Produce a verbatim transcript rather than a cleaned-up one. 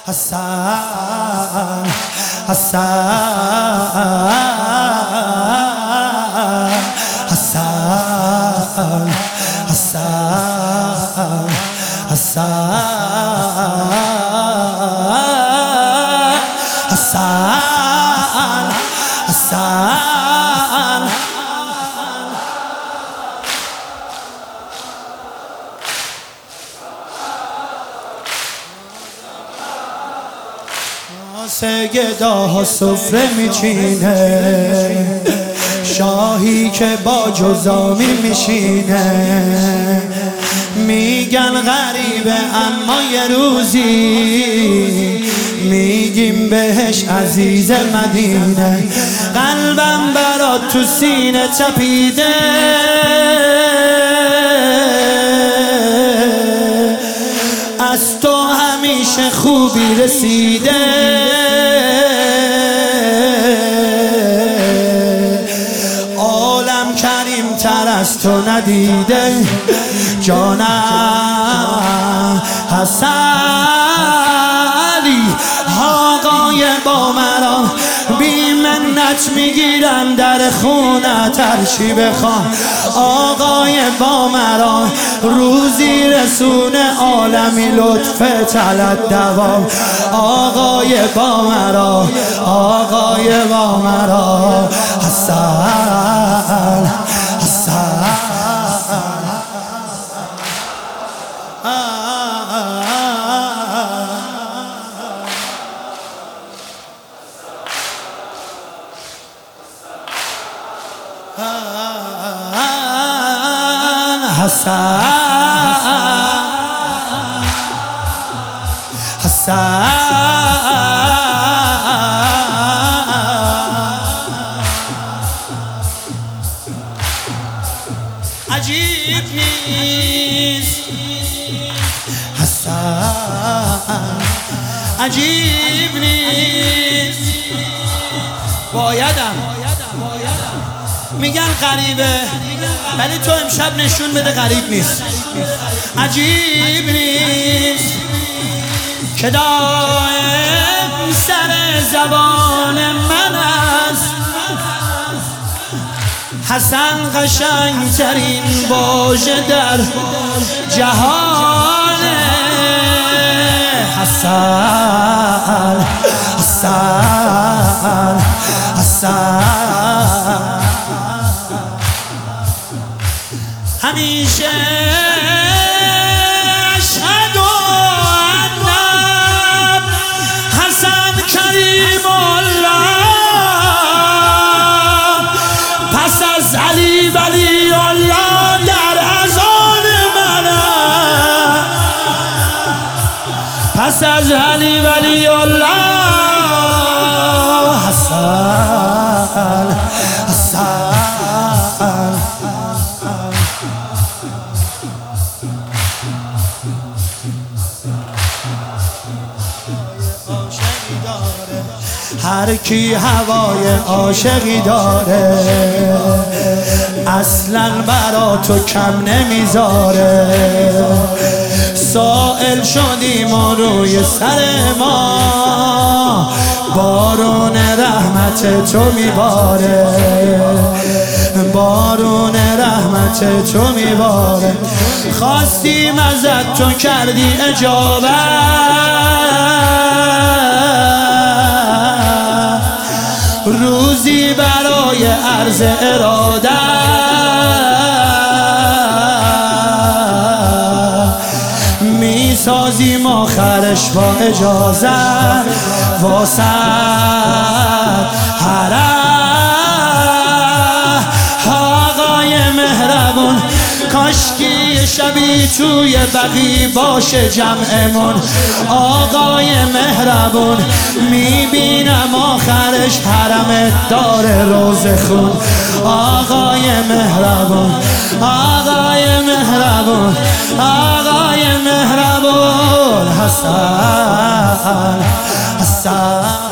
حسن حسن حسن حسن حسن حسن حسن سگداها سفره میچینه، شاهی که با جزامی میشینه. میگن غریبه اما یه روزی میگیم بهش عزیز مدینه. قلبم برات تو سینه چپیده، از تو همیشه خوبی رسیده. عالم کریم تر از تو ندیده، جانم حسنی آقای با مرا بی منت میگیرم در خونه ترچی بخوام. آقای با مرا روزی رسونه عالمی لطف طلب دوام. آقای با مرا آقای با مرا حسن حسن حسن حسن عجیب نیست، حسن عجیب نیست. بایدم میگن غریبه، ولی تو امشب نشون بده غریب نیست. عجیب نیست که دائم سر زبان من است. حسن قشنگترین واژه در جهانه. حسن حسن حسن همیشه اشهد ان حسن کریم الله، پس از علی ولی الله در اذان من، پس از علی ولی الله. حسن حسن هر کی هوای عاشقی داره، اصلا برا تو کم نمیذاره. سائل شدیم و روی سر ما بارون رحمت تو میباره، بارون رحمت تو میباره. خواستیم ازت تو کردی اجابت، روزی برای عرض اراده میسازیم آخرش با اجازه واسه حرم. آقای مهربون کاشکی شبی توی بقی باشه جمعمون. آقای مهربون میبینم آخرش حرمت داره روز خون. آقای مهربون آقای مهربون آقای مهربون حسن حسن